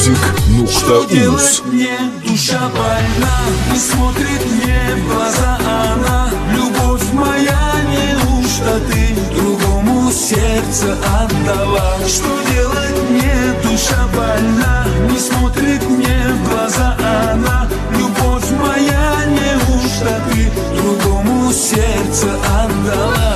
Что делать мне? Душа больна, не смотрит мне в глаза она. Любовь моя, неужто ты другому сердце отдала? Что делать мне? Душа больна, не смотрит мне в глаза она. Любовь моя, неужто ты другому сердце отдала?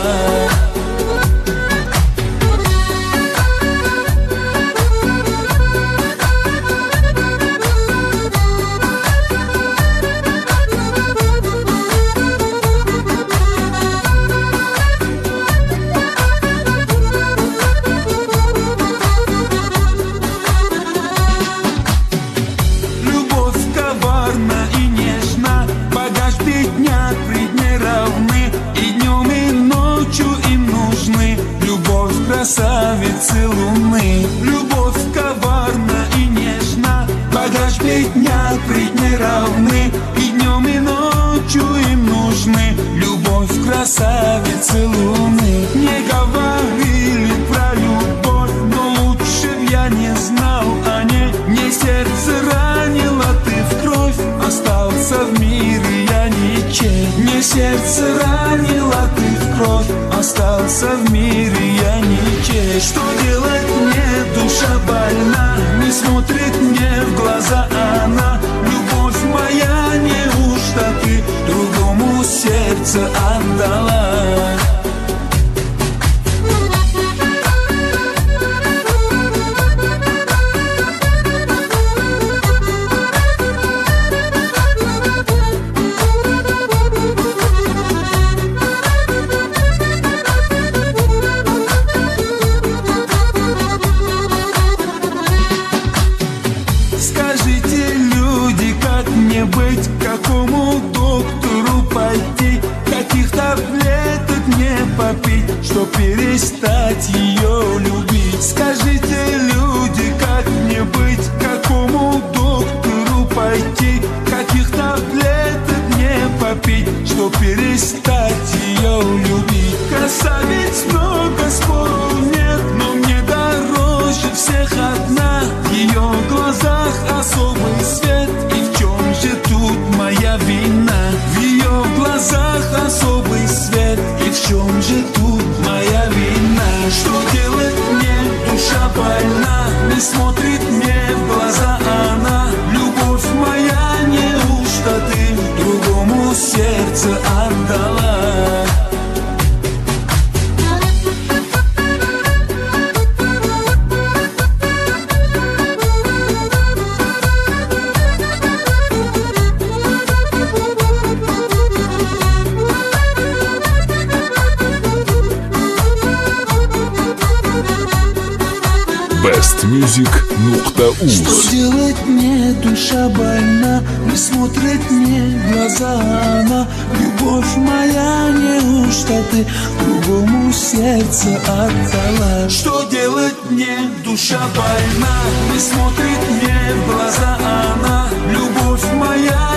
Красавицы луны, любовь коварна и нежна. Багаж бедняк пред не равны, и днем и ночью им нужны. Любовь красавицы луны. Не говорили про любовь, но лучше б я не знал о ней. Мне сердце ранило, ты в кровь, остался в мире я ничей. Мне сердце ранило, ты в кровь, остался в мире я ничей. Что делать мне? Душа больна, не смотрит мне в глаза она. Любовь моя, неужто ты другому сердце отдала? Быть, к какому доктору пойти, каких таблеток мне попить, чтоб перестать ее любить? Скажите, люди, как мне быть, к какому доктору пойти, каких таблеток мне попить, чтоб перестать ее любить? Красавиц много, спору нет, но мне дороже всех одна. В ее глазах особый свет, и в чем же тут моя вина? В ее глазах особый свет, и в чем же тут моя вина? Что делать мне? Душа больна, не смотрит мне в глаза она. Любовь моя, неужто ты другому сердце отдала? bestmusic.uz. Что делать мне? Душа больна, не смотрит мне в глаза она. Любовь моя, неужто ты другому сердце отдала? Что делать мне? Душа больна, не смотрит мне в глаза она. Любовь моя,